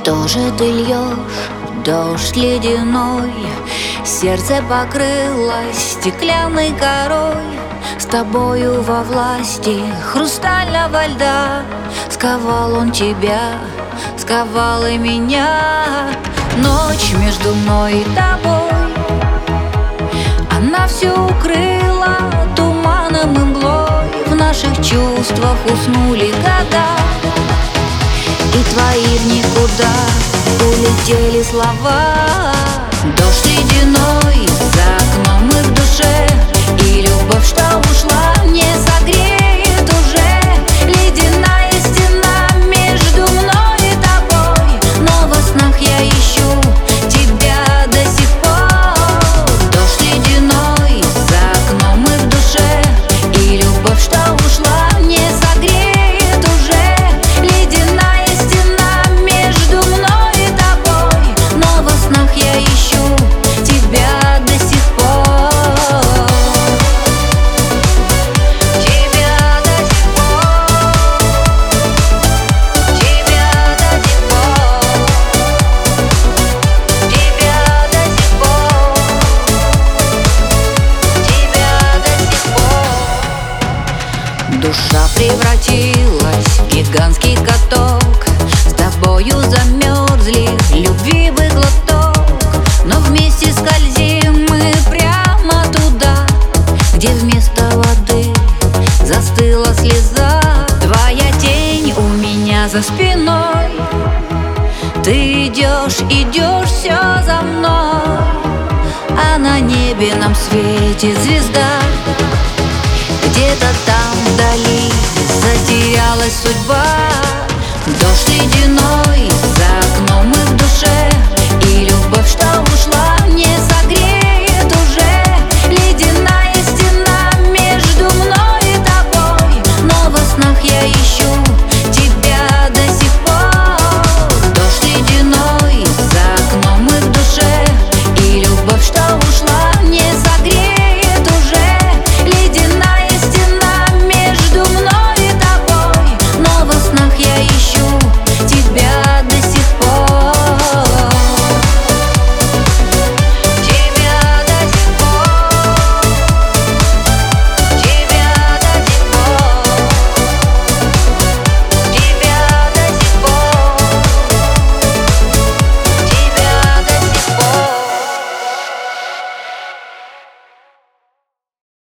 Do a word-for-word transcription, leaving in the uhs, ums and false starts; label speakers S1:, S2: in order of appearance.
S1: Что же ты льешь, дождь ледяной? Сердце покрылось стеклянной корой. С тобою во власти хрустального льда. Сковал он тебя, сковал и меня. Ночь между мной и тобой, она все укрыла туманом и мглой. В наших чувствах уснули года, и твои в никуда улетели слова. Дождь ледяной за окном и в душе, и любовь, что ушла, не согреет уже. Ледяная стена между мной и тобой, но во снах я ищу тебя до сих пор. Дождь ледяной за окном и в душе, и любовь, что ушла, не согреет уже. Ледяная стена между мной и тобой, но во снах я ищу тебя до сих пор. Тебя до сих пор. Тебя до сих пор. Тебя до сих пор. Тебя до сих пор. Душа превратилась в гигантский каток. С тобою замерзли любви бы глоток. Но вместе скользим мы прямо туда, где вместо воды застыла слеза. Твоя тень у меня за спиной. Ты идешь, идешь все за мной, а на небе нам светит звезда. Где-то там вдали затерялась судьба. Дождь ледяной за окном и в душе,